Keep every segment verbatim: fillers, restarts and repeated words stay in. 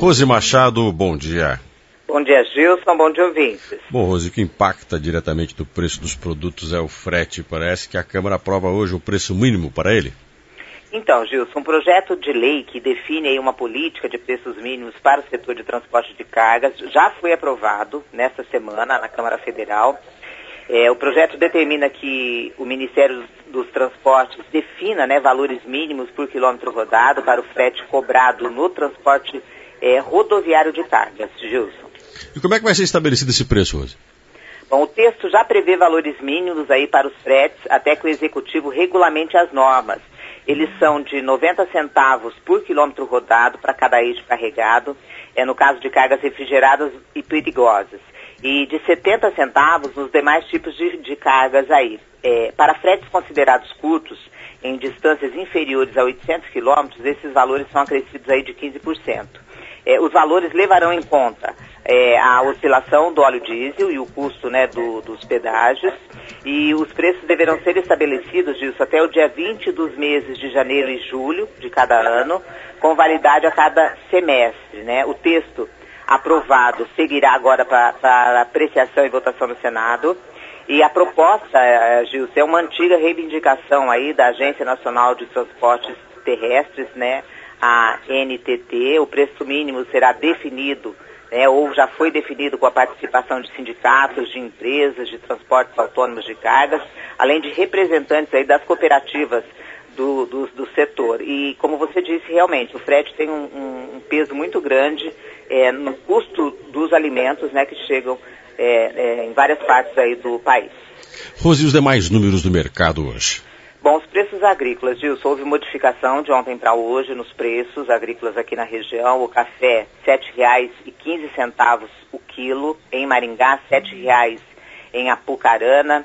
Rose Machado, bom dia. Bom dia, Gilson, bom dia, ouvintes. Bom, Rose, o que impacta diretamente do preço dos produtos é o frete. Parece que a Câmara aprova hoje o preço mínimo para ele. Então, Gilson, um projeto de lei que define aí uma política de preços mínimos para o setor de transporte de cargas já foi aprovado nesta semana na Câmara Federal. É, o projeto determina que o Ministério dos Transportes defina, né, valores mínimos por quilômetro rodado para o frete cobrado no transporte é, rodoviário de cargas, Gilson. E como é que vai ser estabelecido esse preço, Rose? Bom, o texto já prevê valores mínimos aí para os fretes até que o Executivo regulamente as normas. Eles são de noventa centavos por quilômetro rodado para cada eixo carregado, é, no caso de cargas refrigeradas e perigosas, e de setenta centavos nos demais tipos de, de cargas aí. É, para fretes considerados curtos, em distâncias inferiores a oitocentos quilômetros, esses valores são acrescidos aí de quinze por cento. É, os valores levarão em conta é, a oscilação do óleo diesel e o custo, né, do, dos pedágios, e os preços deverão ser estabelecidos disso até o dia vinte dos meses de janeiro e julho de cada ano, com validade a cada semestre, né? O texto aprovado seguirá agora para apreciação e votação no Senado. E a proposta, Gilson, é uma antiga reivindicação aí da Agência Nacional de Transportes Terrestres, né, a N T T. O preço mínimo será definido, né, ou já foi definido com a participação de sindicatos, de empresas, de transportes autônomos de cargas, além de representantes aí das cooperativas do, do, do setor. E como você disse, realmente, o frete tem um, um, um peso muito grande é, no custo dos alimentos, né, que chegam é, é, em várias partes aí do país. Rose, e os demais números do mercado hoje? Bom, os preços agrícolas, Gilson, houve modificação de ontem para hoje nos preços agrícolas aqui na região. O café, sete reais e quinze centavos o quilo, em Maringá, sete reais em Apucarana.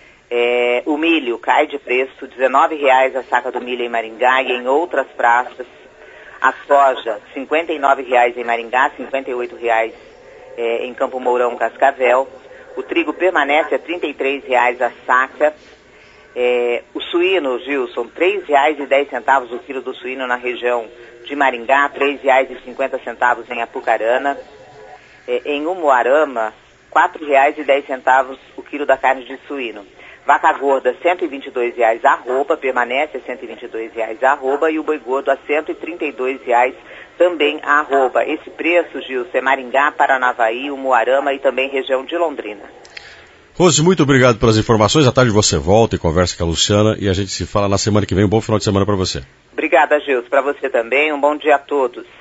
É, o milho cai de preço, dezenove reais a saca do milho em Maringá e em outras praças. A soja, cinquenta e nove reais em Maringá, cinquenta e oito reais é, em Campo Mourão, Cascavel. O trigo permanece a trinta e três reais a saca. É, o suíno, Gilson, três reais e dez centavos o quilo do suíno na região de Maringá, três reais e cinquenta centavos em Apucarana. É, em Umuarama, quatro reais e dez centavos o quilo da carne de suíno. Vaca gorda, cento e vinte e dois reais a arroba, permanece a cento e vinte e dois reais a arroba, e o boi gordo a cento e trinta e dois reais também a arroba. Esse preço, Gilson, é Maringá, Paranavaí, Umuarama e também região de Londrina. Rose, muito obrigado pelas informações. À tarde você volta e conversa com a Luciana e a gente se fala na semana que vem. Um bom final de semana para você. Obrigada, Gilson. Para você também. Um bom dia a todos.